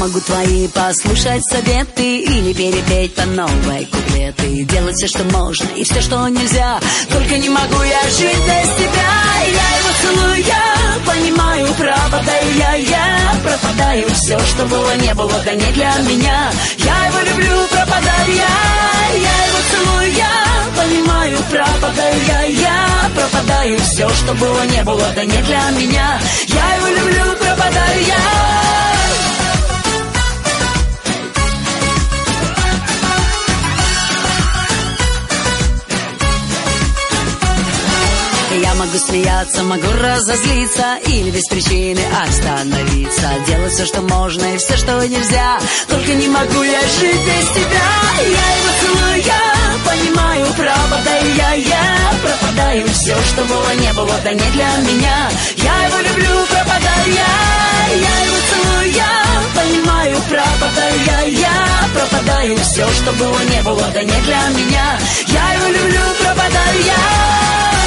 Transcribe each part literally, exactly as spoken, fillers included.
могу твои послушать советы или перепеть по новой куплеты, делать все, что можно и все, что нельзя, только не могу я жить без тебя. Я его целую, я понимаю, пропадаю я, я пропадаю, все, что было, не было, да не для меня. Я его люблю, пропадаю я, я его целую, я понимаю, пропадаю я, я пропадаю, все, что было, не было, да не для меня. Я его люблю, пропадаю я. Я могу смеяться, могу разозлиться или без причины остановиться, делать все, что можно и все, что нельзя, только не могу я жить без тебя. Я его целую, я понимаю, пропадаю я, я пропадаю, все, что было, не было, да не для меня. Я его люблю, пропадаю я, я его целую, я понимаю, пропадаю я, я пропадаю, все, что было, не было, да не для меня. Я его люблю, пропадаю я.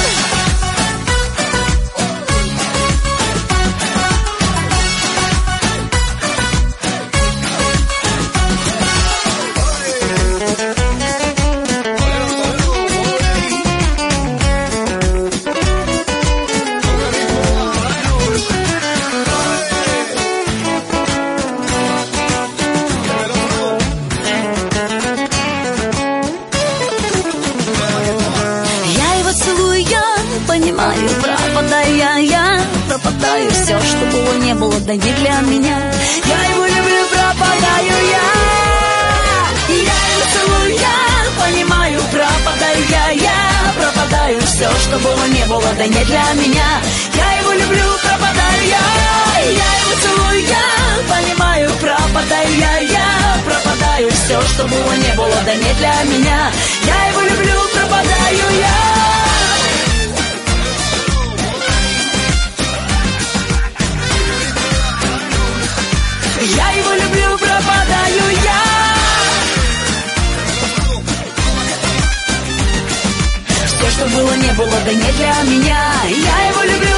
Понимаю, пропадаю я, я пропадаю, все, что было, не было, да не для меня. Я его люблю, пропадаю я, я его целую, я понимаю, пропадаю я, я пропадаю, все, что было, не было, да не для меня. Я его люблю, пропадаю я, я его целую, я понимаю, пропадаю я, я пропадаю, все, что было, не было, да не для меня. Я его люблю, пропадаю я. Я его люблю, пропадаю я. Все, что было, не было, да не для меня. Я его люблю.